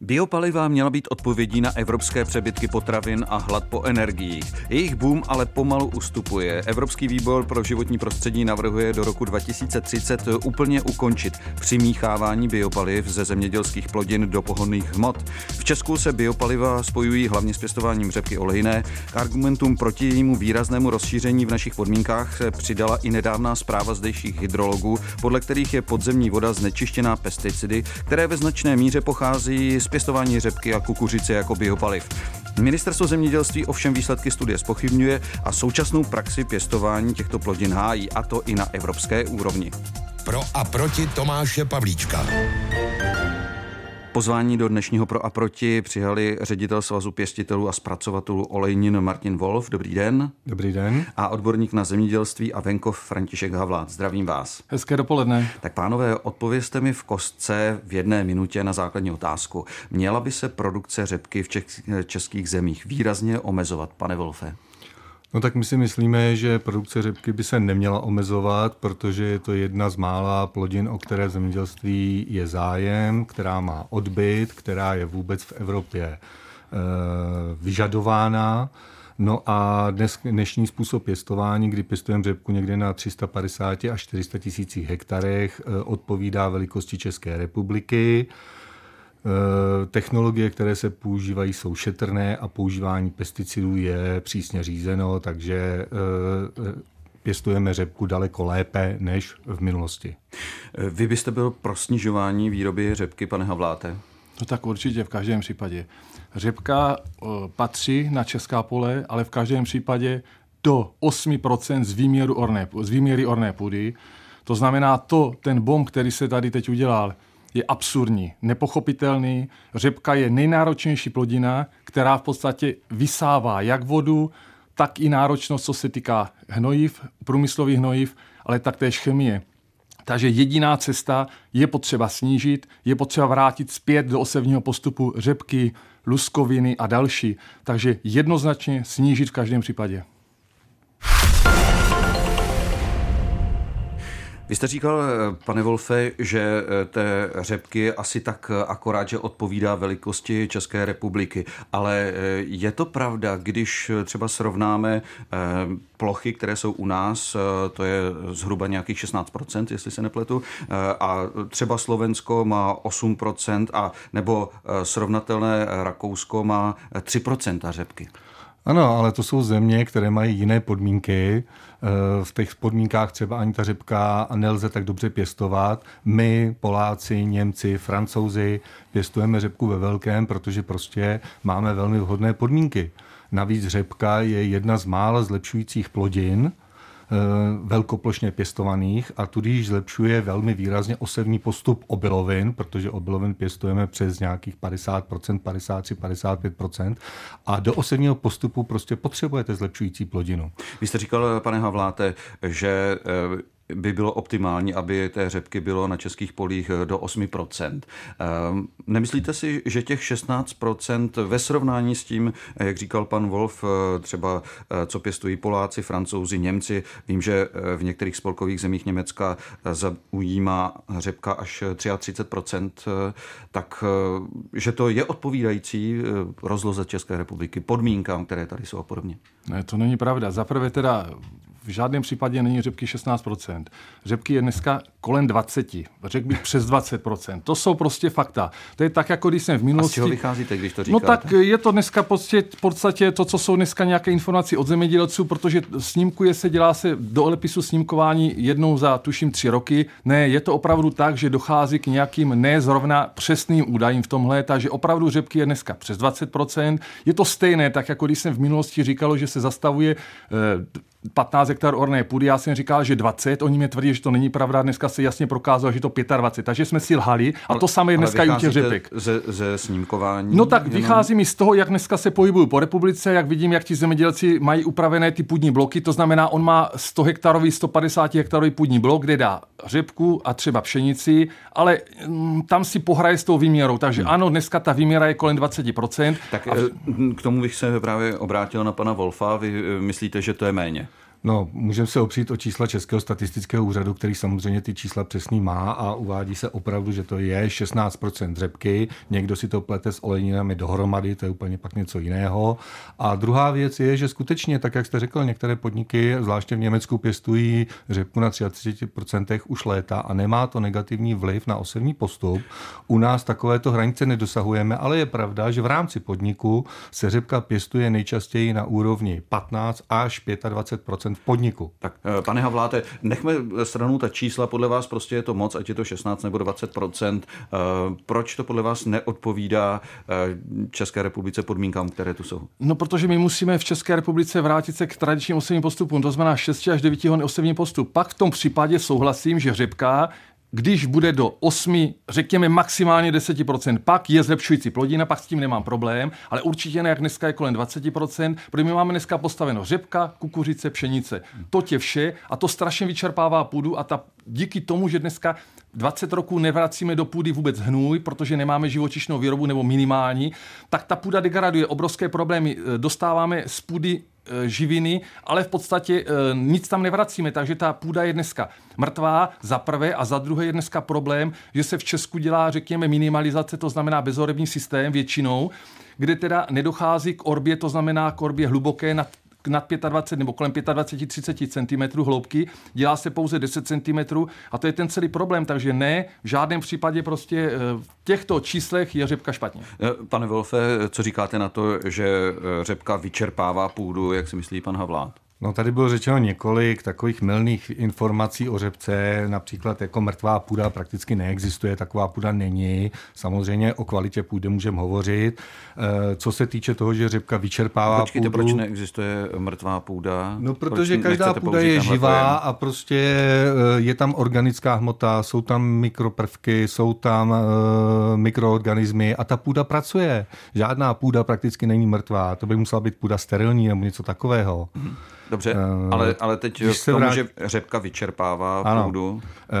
Biopaliva měla být odpovědí na evropské přebytky potravin a hlad po energiích. Jejich boom ale pomalu ustupuje. Evropský výbor pro životní prostředí navrhuje do roku 2030 úplně ukončit přimíchávání biopaliv ze zemědělských plodin do pohonných hmot. V Česku se biopaliva spojují hlavně s pěstováním řepky olejné. K argumentům proti jejímu výraznému rozšíření v našich podmínkách se přidala i nedávná zpráva zdejších hydrologů, podle kterých je podzemní voda znečištěná pesticidy, které ve značné míře pochází z pěstování řepky a kukuřice jako biopaliv. Ministerstvo zemědělství ovšem výsledky studie zpochybňuje a současnou praxi pěstování těchto plodin hájí, a to i na evropské úrovni. Pro a proti Tomáše Pavlíčka. Pozvání do dnešního Pro a proti přijali ředitel Svazu pěstitelů a zpracovatelů olejnin Martin Wolf. Dobrý den. Dobrý den. A odborník na zemědělství a venkov František Havlát. Zdravím vás. Hezké dopoledne. Tak pánové, odpovězte mi v kostce v 1 minutě na základní otázku. Měla by se produkce řepky v českých zemích výrazně omezovat, pane Wolfe? No tak my si myslíme, že produkce řepky by se neměla omezovat, protože je to jedna z mála plodin, o které v zemědělství je zájem, která má odbyt, která je vůbec v Evropě vyžadována. No a dnešní způsob pěstování, kdy pěstujeme řepku někde na 350 až 400 tisících hektarech, odpovídá velikosti České republiky. Technologie, které se používají, jsou šetrné a používání pesticidů je přísně řízeno, takže pěstujeme řepku daleko lépe než v minulosti. Vy byste byl pro snižování výroby řepky, pane Havláte? No tak určitě v každém případě. Řepka patří na česká pole, ale v každém případě do 8% z výměry orné půdy. To znamená ten bomb, který se tady teď udělal, je absurdní, nepochopitelný. Řepka je nejnáročnější plodina, která v podstatě vysává jak vodu, tak i náročnost, co se týká hnojiv, průmyslových hnojiv, ale taktéž chemie. Takže jediná cesta je potřeba snížit, je potřeba vrátit zpět do osevního postupu řepky, luskoviny a další. Takže jednoznačně snížit v každém případě. Vy jste říkal, pane Wolfe, že té řepky je asi tak akorát, že odpovídá velikosti České republiky. Ale je to pravda, když třeba srovnáme plochy, které jsou u nás, to je zhruba nějakých 16%, jestli se nepletu, a třeba Slovensko má 8%, a nebo srovnatelné Rakousko má 3% řepky. Ano, ale to jsou země, které mají jiné podmínky. V těch podmínkách třeba ani ta řepka nelze tak dobře pěstovat. My, Poláci, Němci, Francouzi pěstujeme řepku ve velkém, protože prostě máme velmi vhodné podmínky. Navíc řepka je jedna z mála zlepšujících plodin, velkoplošně pěstovaných, a tudíž zlepšuje velmi výrazně osevní postup obilovin, protože obilovin pěstujeme přes nějakých 50%, 53-55%, a do osevního postupu prostě potřebujete zlepšující plodinu. Vy jste říkal, pane Havláte, že by bylo optimální, aby té řepky bylo na českých polích do 8%. Nemyslíte si, že těch 16% ve srovnání s tím, jak říkal pan Wolf, třeba co pěstují Poláci, Francouzi, Němci, vím, že v některých spolkových zemích Německa zaujímá řepka až 33%, tak že to je odpovídající rozloze České republiky, podmínkám, které tady jsou a podobně? Ne, to není pravda. Zaprvé teda v žádném případě není řepky 16%. Řepky je dneska kolem 20%. Řekl bych přes 20%. To jsou prostě fakta. To je tak, jako když jsem v minulosti... A z čeho vycházíte, když to říkáte? No tak je to dneska v podstatě to, co jsou dneska nějaké informace od zemědělců, protože dělá se do olepisu snímkování jednou za, tuším, 3 roky. Ne, je to opravdu tak, že dochází k nějakým nezrovna přesným údajům v tomhle, takže opravdu řepky je dneska přes 20%. Je to stejné, tak jako když jsem v minulosti říkalo, že se zastavuje 15 hektar orné půdy, já jsem říkal, že 20, oni mě tvrdí, že to není pravda, dneska se jasně prokázalo, že to 25, takže jsme si lhali, a to samé je dneska i u těch řepek. Ze snímkování? No tak vychází mi z toho, jak dneska se pohybuju po republice, jak vidím, jak ti zemědělci mají upravené ty půdní bloky, to znamená, on má 100 hektarový, 150 hektarový půdní blok, kde dá řepku a třeba pšenici, ale tam si pohraje s tou výměrou, takže ano, dneska ta výměra je kolem 20%. Tak k tomu bych se právě obrátil na pana Wolfa, vy myslíte, že to je méně? No, můžeme se opřít o čísla Českého statistického úřadu, který samozřejmě ty čísla přesný má a uvádí se opravdu, že to je 16% řepky. Někdo si to plete s olejninami dohromady, to je úplně pak něco jiného. A druhá věc je, že skutečně, tak jak jste řekl, některé podniky, zvláště v Německu, pěstují řepku na 33% už léta a nemá to negativní vliv na osevní postup. U nás takovéto hranice nedosahujeme, ale je pravda, že v rámci podniku se řepka pěstuje nejčastěji na úrovni 15 až 25% v podniku. Tak, pane Havláte, nechme stranou ta čísla, podle vás prostě je to moc, ať je to 16 nebo 20%. Proč to podle vás neodpovídá České republice podmínkám, které tu jsou? No, protože my musíme v České republice vrátit se k tradičním osevním postupům, to znamená 6 až 9 hodin osevní postup. Pak v tom případě souhlasím, že řepka, když bude do 8, řekněme maximálně 10%, pak je zlepšující plodina, pak s tím nemám problém, ale určitě ne, jak dneska je kolem 20%, protože my máme dneska postaveno řepka, kukuřice, pšenice. To je vše a to strašně vyčerpává půdu a díky tomu, že dneska 20 roků nevracíme do půdy vůbec hnůj, protože nemáme živočišnou výrobu nebo minimální, tak ta půda degraduje, obrovské problémy. Dostáváme z půdy živiny, ale v podstatě nic tam nevracíme, takže ta půda je dneska mrtvá za prvé a za druhé je dneska problém, že se v Česku dělá, řekněme, minimalizace, to znamená bezorební systém většinou, kde teda nedochází k orbě, to znamená k orbě hluboké nad 25 nebo kolem 25-30 cm hloubky, dělá se pouze 10 cm a to je ten celý problém, takže ne, v žádném případě prostě v těchto číslech je řepka špatně. Pane Wolfe, co říkáte na to, že řepka vyčerpává půdu, jak si myslí pan Havlát? No, tady bylo řečeno několik takových mylných informací o řepce, například jako mrtvá půda prakticky neexistuje, taková půda není. Samozřejmě o kvalitě půdy můžeme hovořit. Co se týče toho, že řepka vyčerpává Počkejte, půdu... proč neexistuje mrtvá půda? No, protože každá půda je živá a prostě je tam organická hmota, jsou tam mikroprvky, jsou tam mikroorganismy a ta půda pracuje. Žádná půda prakticky není mrtvá. To by musela být půda sterilní nebo něco takového. Dobře, ale teď k tomu, že řepka vyčerpává půdu.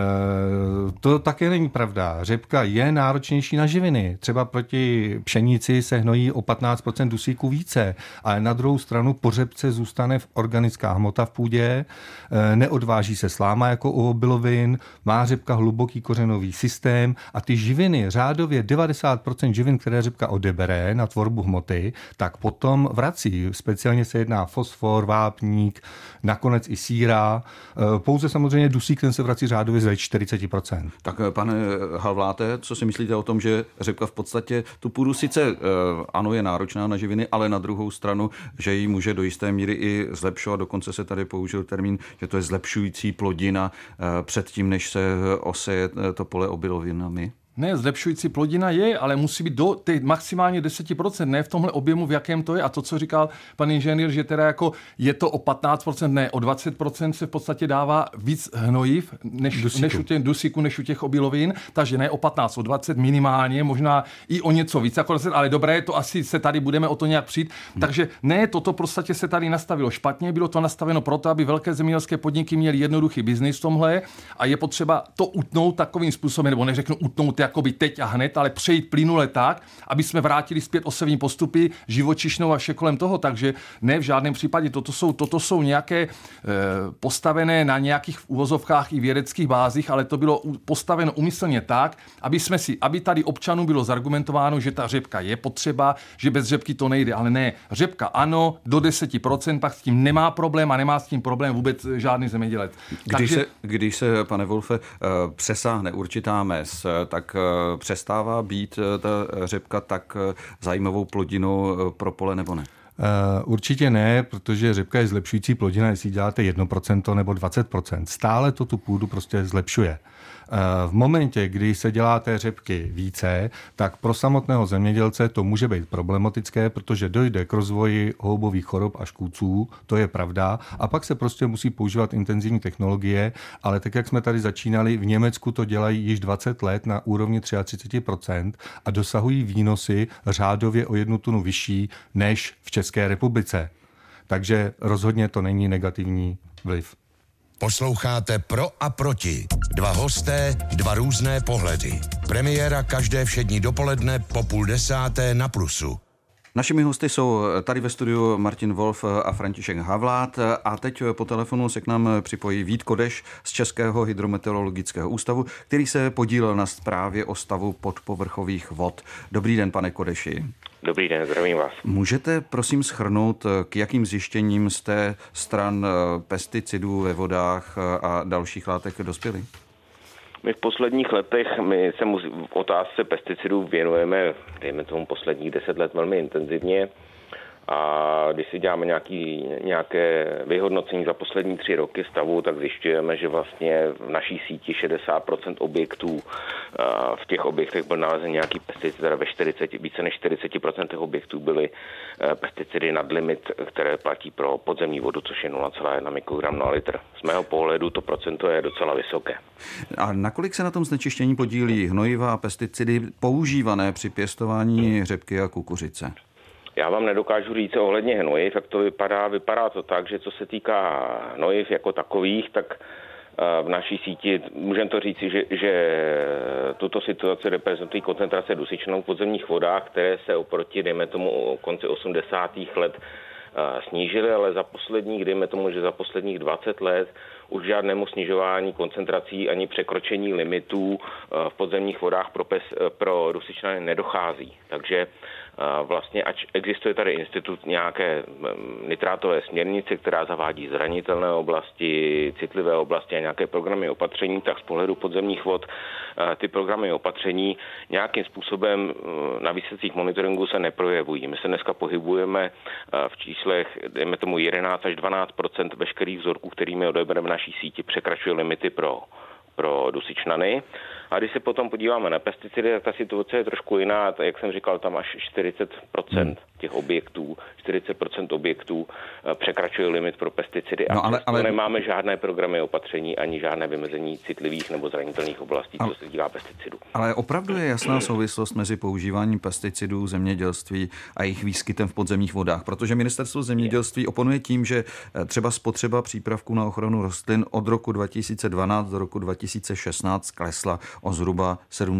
To také není pravda. Řepka je náročnější na živiny. Třeba proti pšenici se hnojí o 15% dusíku více, ale na druhou stranu po řepce zůstane organická hmota v půdě, neodváží se sláma jako u obilovin, má řepka hluboký kořenový systém a ty živiny, řádově 90% živin, které řepka odebere na tvorbu hmoty, tak potom vrací. Speciálně se jedná fosfor, vápník, nakonec i síra. Pouze samozřejmě dusík, ten se vrací řádově ze 40%. Tak pane Havláte, co si myslíte o tom, že řepka v podstatě tu půdu sice ano je náročná na živiny, ale na druhou stranu, že ji může do jisté míry i zlepšovat. Dokonce se tady použil termín, že to je zlepšující plodina předtím, než se oseje to pole obilovinami. Ne, zlepšující plodina je, ale musí být do těch maximálně 10%, ne v tomhle objemu, v jakém to je. A to, co říkal pan inženýr, že teda jako je to o 15%, ne, o 20% se v podstatě dává víc hnojiv, než u těch dusíků, než u těch obilovin. Takže ne o 15, o 20 minimálně, možná i o něco víc, ale dobré, to asi se tady budeme o to nějak přijít. Takže ne, toto prostě se tady nastavilo špatně, bylo to nastaveno proto, aby velké zemědělské podniky měly jednoduchý biznis v tomhle a je potřeba to utnout takovým způsobem, nebo neřeknu utnout jakoby teď a hned, ale přejít plynule tak, aby jsme vrátili zpět osevní postupy, živočišnou a vše kolem toho, takže ne v žádném případě. Toto jsou nějaké postavené na nějakých uvozovkách i vědeckých bázích, ale to bylo postaveno úmyslně tak, aby tady občanům bylo zargumentováno, že ta řepka je potřeba, že bez řepky to nejde, ale ne. Řepka ano, do 10%, pak s tím nemá problém a nemá s tím problém vůbec žádný zemědělec. Když se, pane Wolfe, přesáhne určitá mez, tak přestává být ta řepka tak zajímavou plodinou pro pole, nebo ne? Určitě ne, protože řepka je zlepšující plodina, jestli děláte 1% nebo 20%. Stále to tu půdu prostě zlepšuje. V momentě, kdy se dělá té řepky více, tak pro samotného zemědělce to může být problematické, protože dojde k rozvoji houbových chorob a škůdců, to je pravda, a pak se prostě musí používat intenzivní technologie, ale tak, jak jsme tady začínali, v Německu to dělají již 20 let na úrovni 33% a dosahují výnosy řádově o 1 tunu vyšší než v České republice. Takže rozhodně to není negativní vliv. Posloucháte Pro a proti. 2 hosté, 2 různé pohledy. Premiéra každé všední dopoledne po 9:30 na Plusu. Našimi hosty jsou tady ve studiu Martin Wolf a František Havlát a teď po telefonu se k nám připojí Vít Kodeš z Českého hydrometeorologického ústavu, který se podílel na zprávě o stavu podpovrchových vod. Dobrý den, pane Kodeši. Dobrý den, zdravím vás. Můžete prosím shrnout, k jakým zjištěním jste stran pesticidů ve vodách a dalších látek dospěli? My v posledních letech, se v otázce pesticidů věnujeme, dejme tomu posledních 10 let velmi intenzivně. A když si děláme nějaké vyhodnocení za poslední 3 roky stavu, tak zjišťujeme, že vlastně v naší síti 60% objektů, v těch objektech byl nalezen nějaký pesticid, teda více než 40% objektů byly pesticidy nad limit, které platí pro podzemní vodu, což je 0,1 mikrogram na litr. Z mého pohledu to procento je docela vysoké. A nakolik se na tom znečištění podílí hnojiva a pesticidy používané při pěstování řepky a kukuřice? Já vám nedokážu říct ohledně hnojiv, jak to vypadá. Vypadá to tak, že co se týká hnojiv jako takových, tak v naší síti můžeme to říci, že tuto situaci reprezentují koncentrace dusičnanů v podzemních vodách, které se oproti, dejme tomu, konci 80. let snížily, ale za posledních 20 let už žádnému snižování koncentrací ani překročení limitů v podzemních vodách pro dusičnany nedochází. Takže vlastně, ač existuje tady institut nějaké nitrátové směrnice, která zavádí zranitelné oblasti, citlivé oblasti a nějaké programy opatření, tak z pohledu podzemních vod ty programy opatření nějakým způsobem na výsledcích monitoringu se neprojevují. My se dneska pohybujeme v číslech, dejme tomu 11 až 12% veškerých vzorků, kterými odebereme v naší síti, překračuje limity pro dusičnany. A když se potom podíváme na pesticidy, tak ta situace je trošku jiná. Jak jsem říkal, tam až 40% těch objektů, 40% objektů překračuje limit pro pesticidy ale nemáme žádné programy opatření ani žádné vymezení citlivých nebo zranitelných oblastí, co se týká pesticidů. Ale opravdu je jasná souvislost mezi používáním pesticidů v zemědělství a jejich výskytem v podzemních vodách, protože ministerstvo zemědělství oponuje tím, že třeba spotřeba přípravků na ochranu rostlin od roku 2012 do roku 2016 klesla o zhruba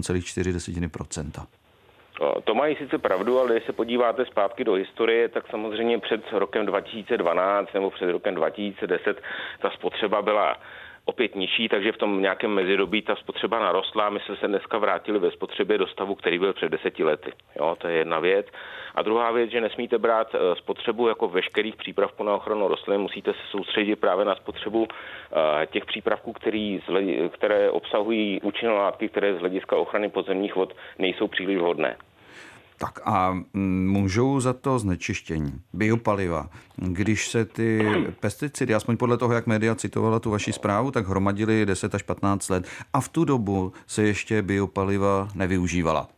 7,4%. To mají sice pravdu, ale když se podíváte zpátky do historie, tak samozřejmě před rokem 2012 nebo před rokem 2010 ta spotřeba byla opět nižší, takže v tom nějakém mezidobí ta spotřeba narostla. My jsme se dneska vrátili ve spotřebě do stavu, který byl před 10 lety. Jo, to je jedna věc. A druhá věc, že nesmíte brát spotřebu jako veškerých přípravků na ochranu rostlin, musíte se soustředit právě na spotřebu těch přípravků, které obsahují účinné látky, které z hlediska ochrany podzemních vod nejsou příliš vhodné. Tak a můžou za to znečištění, biopaliva, když se ty pesticidy, aspoň podle toho, jak média citovala tu vaši zprávu, tak hromadily 10 až 15 let a v tu dobu se ještě biopaliva nevyužívala?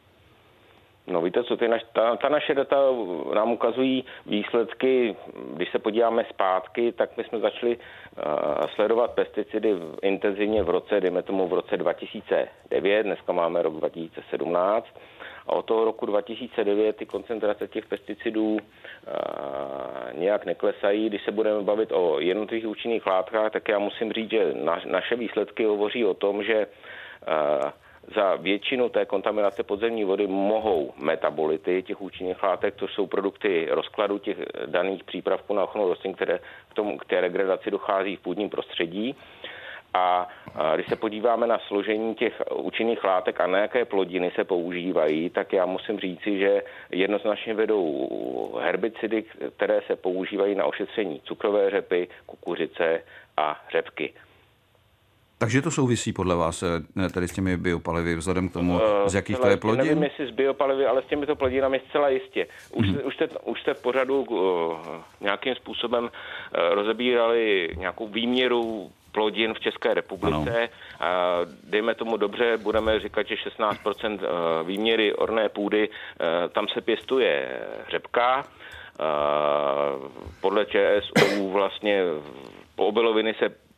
No víte co, ta naše data nám ukazují výsledky, když se podíváme zpátky, tak my jsme začali sledovat pesticidy intenzivně v roce 2009, dneska máme rok 2017 a od toho roku 2009 ty koncentrace těch pesticidů nějak neklesají. Když se budeme bavit o jednotlivých účinných látkách, tak já musím říct, že naše výsledky hovoří o tom, že za většinu té kontaminace podzemní vody mohou metabolity těch účinných látek, to jsou produkty rozkladu těch daných přípravků na ochranu rostlin, k té degradaci dochází v půdním prostředí. A když se podíváme na složení těch účinných látek a na jaké plodiny se používají, tak já musím říci, že jednoznačně vedou herbicidy, které se používají na ošetření cukrové řepy, kukuřice a řepky. Takže to souvisí podle vás tedy s těmi biopalivy vzhledem k tomu, z jakých to je plodin? Nevím, jestli s biopalivy, ale s těmito plodinami zcela jistě. Už jste v pořadu nějakým způsobem rozebírali nějakou výměru plodin v České republice. Dejme tomu dobře, budeme říkat, že 16% výměry orné půdy, tam se pěstuje řepka. Podle ČSÚ vlastně obiloviny se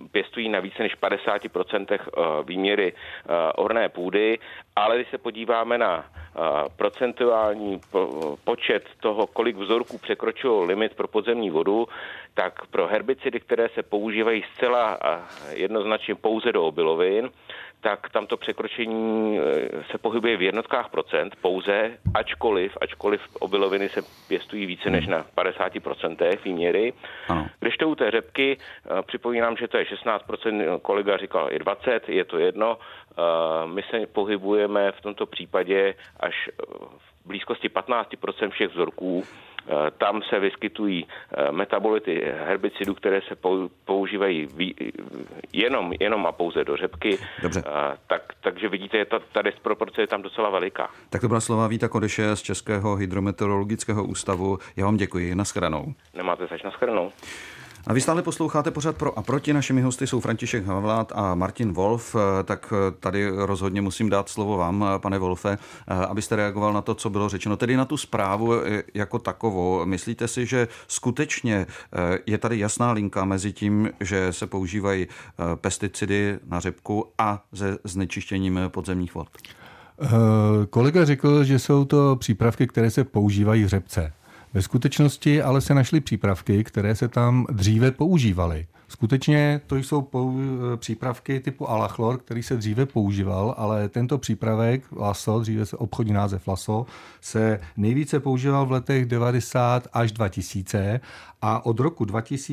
pěstují na více než 50% výměry orné půdy, ale když se podíváme na procentuální počet toho, kolik vzorků překročilo limit pro podzemní vodu, tak pro herbicidy, které se používají zcela jednoznačně pouze do obilovin, tak tamto překročení se pohybuje v jednotkách procent pouze, ačkoliv obiloviny se pěstují více než na 50% výměry. Kdežto u té řepky, připomínám, že to je 16%, kolega říkal i 20%, je to jedno. My se pohybujeme v tomto případě až v blízkosti 15% všech vzorků. Tam se vyskytují metabolity herbicidů, které se používají jenom a pouze do řepky. Takže vidíte, ta disproporce je tam docela veliká. Tak to byla slova Víta Kodeše z Českého hydrometeorologického ústavu. Já vám děkuji. Naschledanou. Nemáte zač, naschledanou. A vy stále posloucháte pořad Pro a proti. Našimi hosty jsou František Havlát a Martin Wolf. Tak tady rozhodně musím dát slovo vám, pane Wolfe, abyste reagoval na to, co bylo řečeno. Tedy na tu zprávu jako takovou. Myslíte si, že skutečně je tady jasná linka mezi tím, že se používají pesticidy na řepku a se znečištěním podzemních vod? Kolega řekl, že jsou to přípravky, které se používají v řepce. Ve skutečnosti ale se našly přípravky, které se tam dříve používaly. Skutečně to jsou přípravky typu Alachlor, který se dříve používal, ale tento přípravek Laso, dříve se obchodní název Laso, se nejvíce používal v letech 90 až 2000 a od roku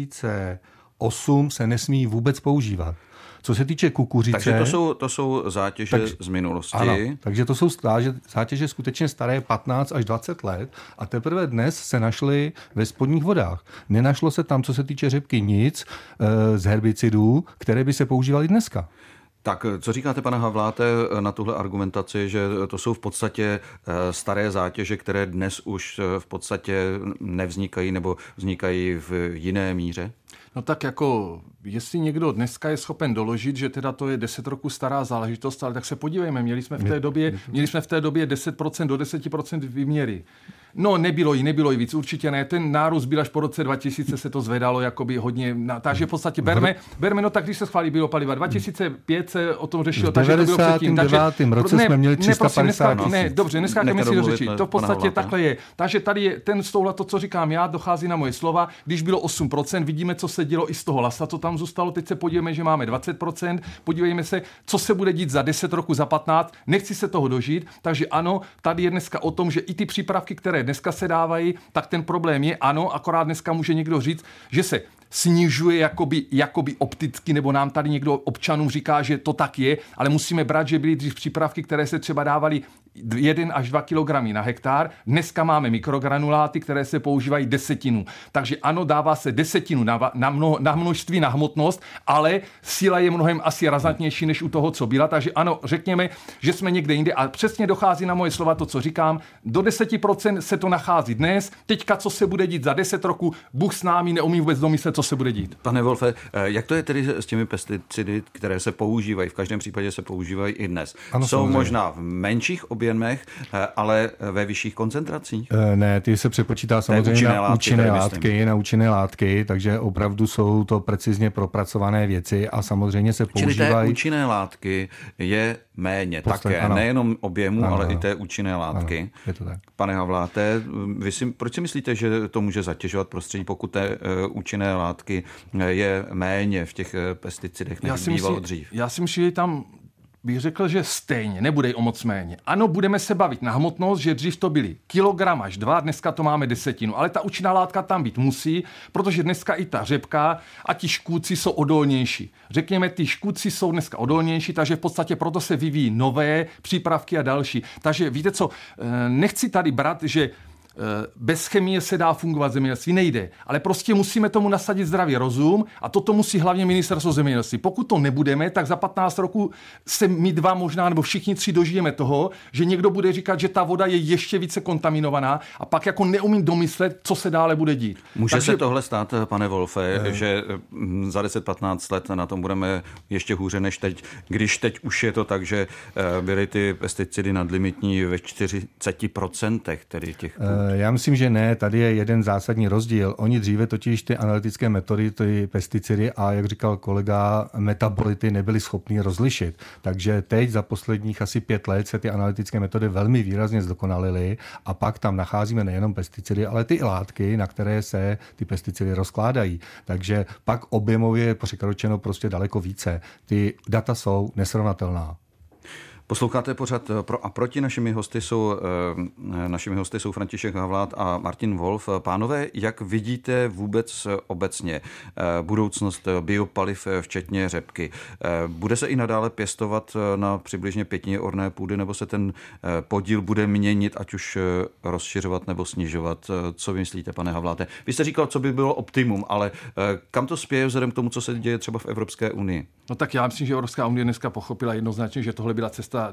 2008 se nesmí vůbec používat. Co se týče kukuřice... Takže to jsou zátěže z minulosti. Ano, takže to jsou zátěže skutečně staré 15 až 20 let a teprve dnes se našly ve spodních vodách. Nenašlo se tam, co se týče řepky, nic z herbicidů, které by se používaly dneska. Tak, co říkáte, pane Havláte, na tuhle argumentaci, že to jsou v podstatě staré zátěže, které dnes už v podstatě nevznikají nebo vznikají v jiné míře? No tak jako, jestli někdo dneska je schopen doložit, že teda to je 10 roků stará záležitost, ale tak se podívejme, měli jsme v té době 10% do 10% výměry. No, nebylo jí víc, určitě ne. Ten nárůst byl až po roce 2000, se to zvedalo jakoby hodně. Takže v podstatě berme, no tak když se schválí biopaliva. 2005 se o tom řešilo, takže to bylo předtím. Takže v roce jsme měli 350 000. Ne, dobře, neskákejme si do řeči. To v podstatě takhle je. Takže tady je ten stouhle, to, co říkám já, dochází na moje slova. Když bylo 8%, vidíme, co se dělo i z toho lasa, to tam zůstalo. Teď se podívejme, že máme 20%. Podívejme se, co se bude dít za 10 roku, za 15. Nechci se toho dožít, takže ano, tady je dneska o tom, že i ty přípravky, které dneska se dávají, tak ten problém je, ano, akorát dneska může někdo říct, že se snižuje jakoby opticky, nebo nám tady někdo občanům říká, že to tak je, ale musíme brát, že byly dřív přípravky, které se třeba dávaly 1 až 2 kg na hektar. Dneska máme mikrogranuláty, které se používají 10. Takže ano, dává se 10 na množství, na hmotnost, ale síla je mnohem asi razantnější než u toho, co byla. Takže ano, řekněme, že jsme někde jinde a přesně dochází na moje slova to, co říkám. Do 10% se to nachází dnes. Teďka, co se bude dít za 10 roků, Bůh s námi neumí vůbec domyslet, co se bude dít. Pane Wolfe, jak to je tedy s těmi pesticidy, které se používají? V každém případě se používají i dnes. Ano, jsou možná v menších objemech, ale ve vyšších koncentracích? Ne, ty se přepočítá samozřejmě na účinné látky, takže opravdu jsou to precizně propracované věci a samozřejmě se používají. Čili té účinné látky je méně také, ano. Nejenom objemu, ale i té účinné látky. Ano, je to tak. Pane Havláte, proč si myslíte, že to může zatěžovat prostředí, pokud té účinné látky je méně v těch pesticidech, než bývalo dřív? Já si myslím, že tam bych řekl, že stejně, nebude o moc méně. Ano, budeme se bavit na hmotnost, že dřív to byly kilogram až 2, dneska to máme 10, ale ta účinná látka tam být musí, protože dneska i ta řepka a ti škůdci jsou odolnější. Řekněme, ty škůdci jsou dneska odolnější, takže v podstatě proto se vyvíjí nové přípravky a další. Takže víte co, nechci tady brát, že bez chemie se dá fungovat zemědělství, nejde. Ale prostě musíme tomu nasadit zdravý rozum a toto musí hlavně ministerstvo zemědělství. Pokud to nebudeme, tak za 15 roků se my dva možná, nebo všichni 3 dožijeme toho, že někdo bude říkat, že ta voda je ještě více kontaminovaná a pak jako neumí domyslet, co se dále bude dít. Může se tohle stát, pane Wolfe, že za 10-15 let na tom budeme ještě hůře než teď, když teď už je to tak, že byly ty pesticidy nadlimitní ve 40%, tedy těch Já myslím, že ne. Tady je jeden zásadní rozdíl. Oni dříve totiž ty analytické metody, ty pesticidy a, jak říkal kolega, metabolity nebyli schopni rozlišit. Takže teď za posledních asi 5 let se ty analytické metody velmi výrazně zdokonalily a pak tam nacházíme nejenom pesticidy, ale ty látky, na které se ty pesticidy rozkládají. Takže pak objemově je překročeno prostě daleko více. Ty data jsou nesrovnatelná. Posloucháte pořad Pro a proti. Našimi hosty jsou František Havlát a Martin Wolf. Pánové, jak vidíte vůbec obecně budoucnost biopaliv, včetně řepky? Bude se i nadále pěstovat na přibližně 1/5 orné půdy, nebo se ten podíl bude měnit, ať už rozšiřovat nebo snižovat? Co myslíte, pane Havláte? Vy jste říkal, co by bylo optimum, ale kam to spěje vzhledem k tomu, co se děje třeba v Evropské unii? No tak já myslím, že Evropská unie dneska pochopila jednoznačně, že tohle byla cesta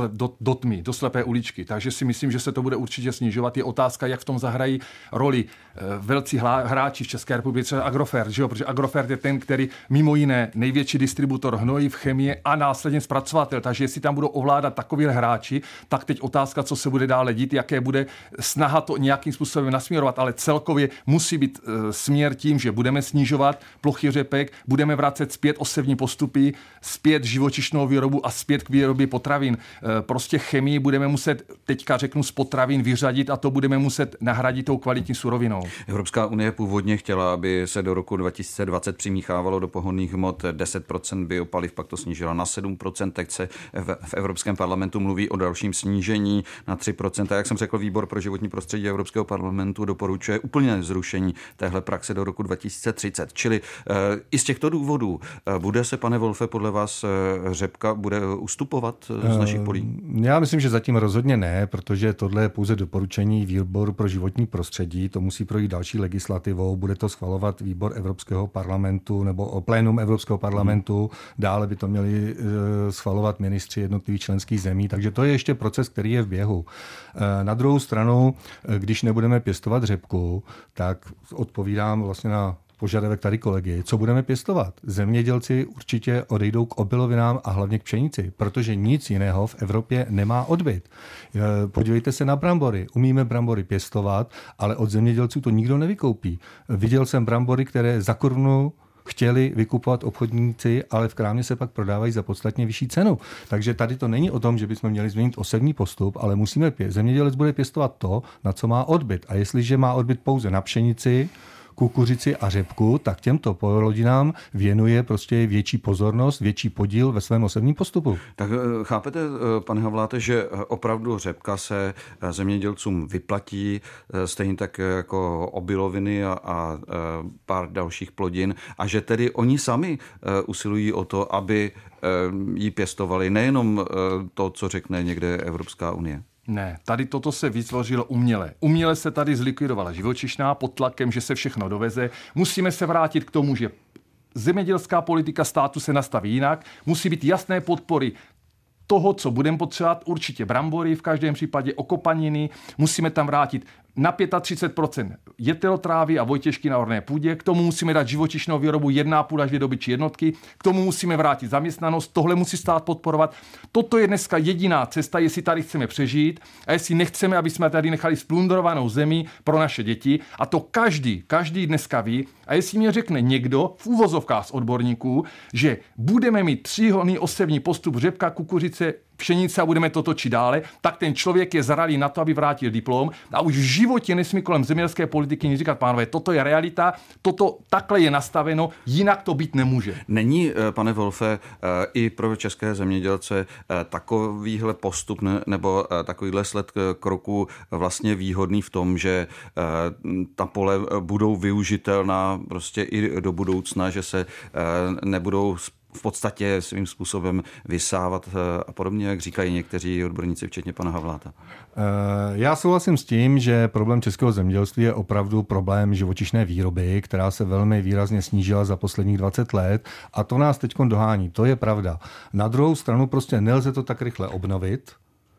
do tmy, do slepé uličky. Takže si myslím, že se to bude určitě snižovat. Je otázka, jak v tom zahrají roli velcí hráči v České republice, Agrofert, že jo? Protože Agrofert je ten, který mimo jiné největší distributor hnojiv, chemie a následně zpracovatel. Takže jestli tam budou ovládat takoví hráči, tak teď otázka, co se bude dále dít, jaké bude snaha to nějakým způsobem nasměrovat, ale celkově musí být směr tím, že budeme snižovat plochy řepek, budeme vracet zpět osevní postupy, zpět živočišnou výrobu a zpět k výrobě potravin. Prostě chemii budeme muset, teďka řeknu, z potravin vyřadit a to budeme muset nahradit tou kvalitní surovinou. Evropská unie původně chtěla, aby se do roku 2020 přimíchávalo do pohonných hmot 10% biopaliv, pak to snížila na 7%. Teď se v Evropském parlamentu mluví o dalším snížení na 3%. A jak jsem řekl, výbor pro životní prostředí Evropského parlamentu doporučuje úplně zrušení téhle praxe do roku 2030. Čili i z těchto důvodů bude se, pane Wolfe, podle vás řepka bude ustupovat z našich polí? Já myslím, že zatím rozhodně ne, protože tohle je pouze doporučení výboru pro životní prostředí. To musí projít další legislativou. Bude to schvalovat výbor Evropského parlamentu nebo plénum Evropského parlamentu. Dále by to měli schvalovat ministři jednotlivých členských zemí. Takže to je ještě proces, který je v běhu. Na druhou stranu, když nebudeme pěstovat řepku, tak odpovídám vlastně na požadavek tady kolegy. Co budeme pěstovat? Zemědělci určitě odejdou k obilovinám a hlavně k pšenici, protože nic jiného v Evropě nemá odbyt. Podívejte se na brambory. Umíme brambory pěstovat, ale od zemědělců to nikdo nevykoupí. Viděl jsem brambory, které za korunu chtěli vykupovat obchodníci, ale v krámě se pak prodávají za podstatně vyšší cenu. Takže tady to není o tom, že bychom měli změnit osevní postup, ale zemědělec bude pěstovat to, na co má odbyt. A jestliže má odbyt pouze na pšenici, kukuřici a řepku, tak těmto plodinám věnuje prostě větší pozornost, větší podíl ve svém osevním postupu. Tak chápete, pane Havláte, že opravdu řepka se zemědělcům vyplatí, stejně tak jako obiloviny a pár dalších plodin, a že tedy oni sami usilují o to, aby ji pěstovali, nejenom to, co řekne někde Evropská unie? Ne, tady toto se vytvořilo uměle. Uměle se tady zlikvidovala živočišná pod tlakem, že se všechno doveze. Musíme se vrátit k tomu, že zemědělská politika státu se nastaví jinak. Musí být jasné podpory toho, co budeme potřebovat, určitě brambory, v každém případě okopaniny. Musíme tam vrátit na 35% jetelotrávy a vojtěžky na orné půdě. K tomu musíme dát živočišnou výrobu 1,5 až 2 dobytčí jednotky. K tomu musíme vrátit zaměstnanost. Tohle musí stát podporovat. Toto je dneska jediná cesta, jestli tady chceme přežít a jestli nechceme, aby jsme tady nechali splundrovanou zemi pro naše děti. A to každý dneska ví. A jestli mě řekne někdo v uvozovkách z odborníků, že budeme mít 3honný osevní postup řepka, kukuřice, pšenice a budeme to točit dále, tak ten člověk je zralý na to, aby vrátil diplom a už v životě nesmí kolem zemědělské politiky nic říkat, pánové, toto je realita, toto takhle je nastaveno, jinak to být nemůže. Není, pane Wolfe, i pro české zemědělce takovýhle postup nebo takovýhle sled kroků vlastně výhodný v tom, že ta pole budou využitelná prostě i do budoucna, že se nebudou v podstatě svým způsobem vysávat a podobně, jak říkají někteří odborníci, včetně pana Havláta? Já souhlasím s tím, že problém českého zemědělství je opravdu problém živočišné výroby, která se velmi výrazně snížila za posledních 20 let a to nás teď dohání. To je pravda. Na druhou stranu prostě nelze to tak rychle obnovit,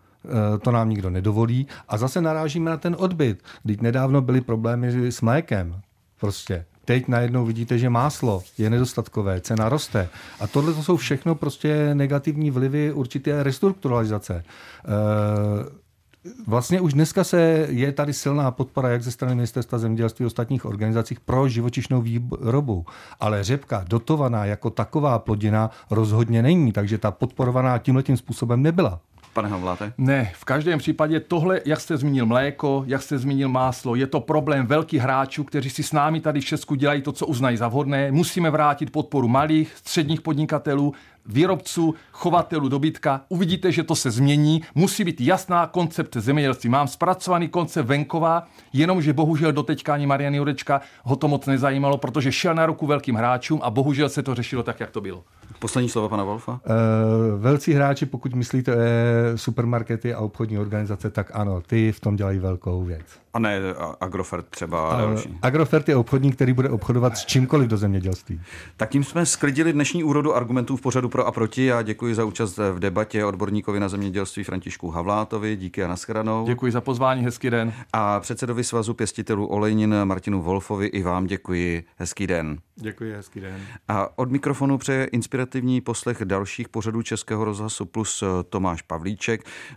to nám nikdo nedovolí a zase narážíme na ten odbyt. Když nedávno byly problémy s mlékem. Prostě teď najednou vidíte, že máslo je nedostatkové, cena roste. A tohle to jsou všechno prostě negativní vlivy určité restrukturalizace. Vlastně už dneska je tady silná podpora jak ze strany Ministerstva zemědělství a ostatních organizacích pro živočišnou výrobu, ale řepka dotovaná jako taková plodina rozhodně není, takže ta podporovaná tímhletím způsobem nebyla. Pane Havláte? Ne, v každém případě tohle, jak jste zmínil mléko, jak jste zmínil máslo, je to problém velkých hráčů, kteří si s námi tady v Česku dělají to, co uznají za vhodné. Musíme vrátit podporu malých, středních podnikatelů, výrobců, chovatelů dobytka. Uvidíte, že to se změní. Musí být jasná koncepce zemědělství. Mám zpracovaný koncept venkova, jenomže bohužel doteďka ani Marian Jurečka ho to moc nezajímalo, protože šel na ruku velkým hráčům a bohužel se to řešilo tak, jak to bylo. Poslední slovo pana Wolfa. Velcí hráči, pokud myslíte supermarkety a obchodní organizace, tak ano, ty v tom dělají velkou věc. A ne Agrofert třeba a další. Agrofert je obchodník, který bude obchodovat s čímkoliv do zemědělství. Tak tím jsme sklidili dnešní úrodu argumentů v pořadu pro a proti. Já děkuji za účast v debatě odborníkovi na zemědělství Františku Havlátovi. Díky a nashledanou. Děkuji za pozvání, hezký den. A předsedovi Svazu pěstitelů olejnin Martinu Wolfovi i vám děkuji. Hezký den. Děkuji, hezký den. A od mikrofonu přeje inspirativní poslech dalších pořadů Českého rozhlasu Plus Tomáš Pavlíček.